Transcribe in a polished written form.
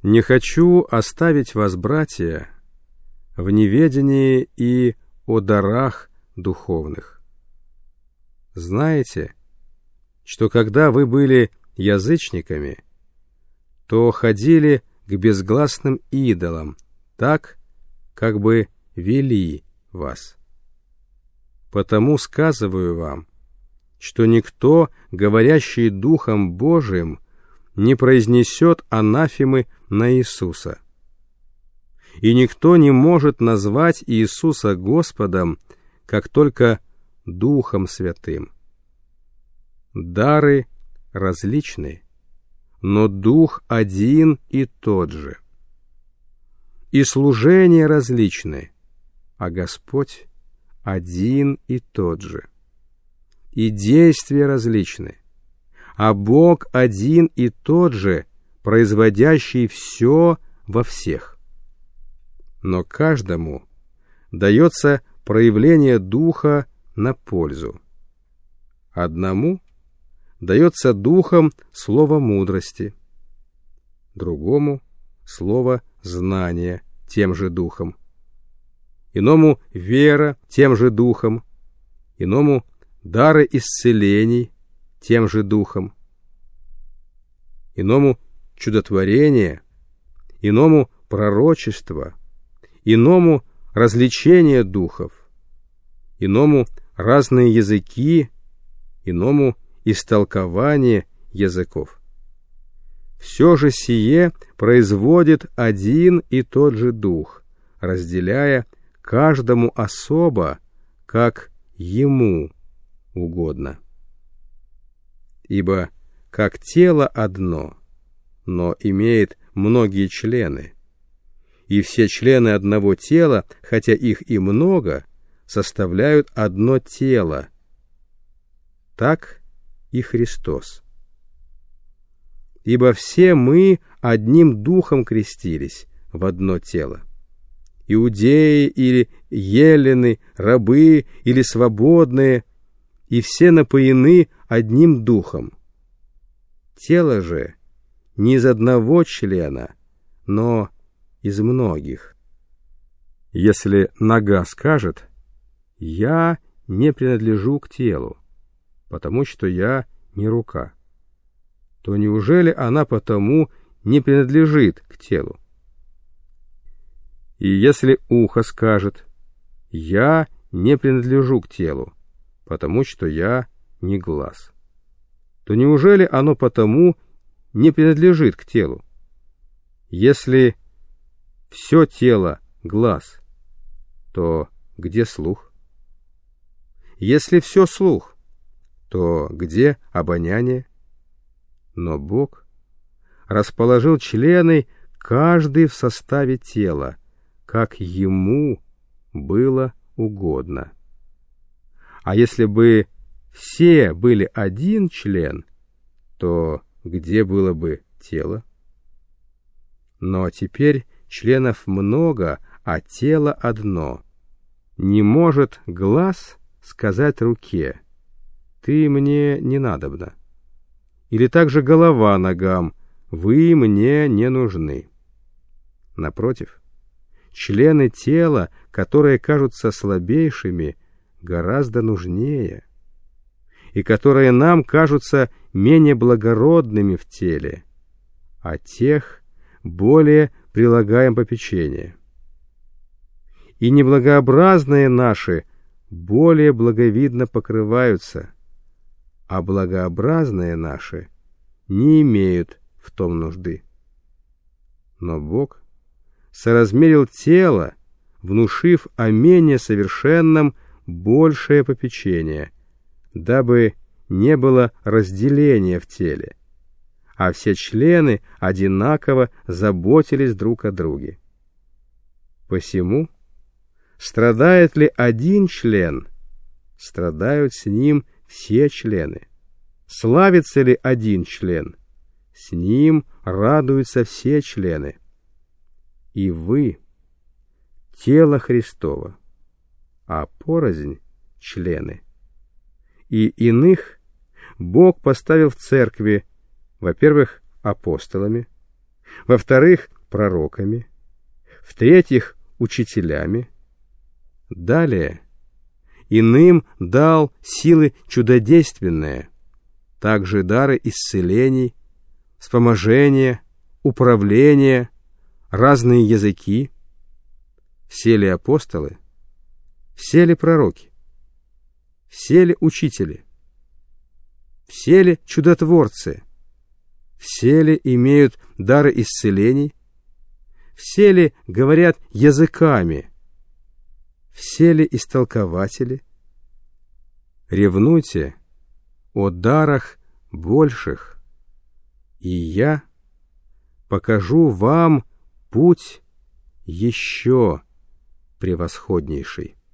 Не хочу оставить вас, братья, в неведении и о дарах духовных. Знаете, что когда вы были язычниками, то ходили к безгласным идолам, так, как бы вели вас. Потому сказываю вам, что никто, говорящий Духом Божиим, не произнесет анафемы на Иисуса. И никто не может назвать Иисуса Господом, как только Духом Святым. Дары различны, но Дух один и тот же. И служения различны, а Господь один и тот же. И действия различны, а Бог один и тот же, производящий все во всех. Но каждому дается проявление Духа на пользу. Одному дается Духом слово мудрости, другому слово знания тем же Духом, иному вера тем же Духом, иному дары исцелений тем же Духом, иному чудотворение, иному пророчество, иному развлечение духов, иному разные языки, иному истолкование языков. Все же сие производит один и тот же Дух, разделяя каждому особо, как ему угодно. Ибо как тело одно, но имеет многие члены, и все члены одного тела, хотя их и много, составляют одно тело, так и Христос. Ибо все мы одним духом крестились в одно тело. Иудеи или елены, рабы или свободные, и все напоены одним духом. Тело же не из одного члена, но из многих. Если нога скажет: «Я не принадлежу к телу, потому что я не рука», то неужели она потому не принадлежит к телу? И если ухо скажет: «Я не принадлежу к телу, потому что я не глаз», то неужели оно потому не принадлежит к телу? Если все тело — глаз, то где слух? Если все слух, то где обоняние? Но Бог расположил члены, каждый в составе тела, как ему было угодно. А если бы все были один член, то где было бы тело? Но теперь членов много, а тело одно. Не может глаз сказать руке: «Ты мне не надобна». Или также голова ногам: «Вы мне не нужны». Напротив, члены тела, которые кажутся слабейшими, гораздо нужнее, и которые нам кажутся менее благородными в теле, а тех более прилагаем попечение. И неблагообразные наши более благовидно покрываются, а благообразные наши не имеют в том нужды. Но Бог соразмерил тело, внушив о менее совершенном большее попечение, дабы не было разделения в теле, а все члены одинаково заботились друг о друге. Посему, страдает ли один член, страдают с ним все члены. Славится ли один член, с ним радуются все члены. И вы — тело Христово, а порознь — члены. И иных Бог поставил в церкви, во-первых, апостолами, во-вторых, пророками, в-третьих, учителями. Далее, иным дал силы чудодейственные, также дары исцелений, вспоможения, управления, разные языки. Все ли апостолы? Все ли пророки? Все ли учители? Все ли чудотворцы? Все ли имеют дары исцелений? Все ли говорят языками? Все ли истолкователи? Ревнуйте о дарах больших, и я покажу вам путь еще превосходнейший.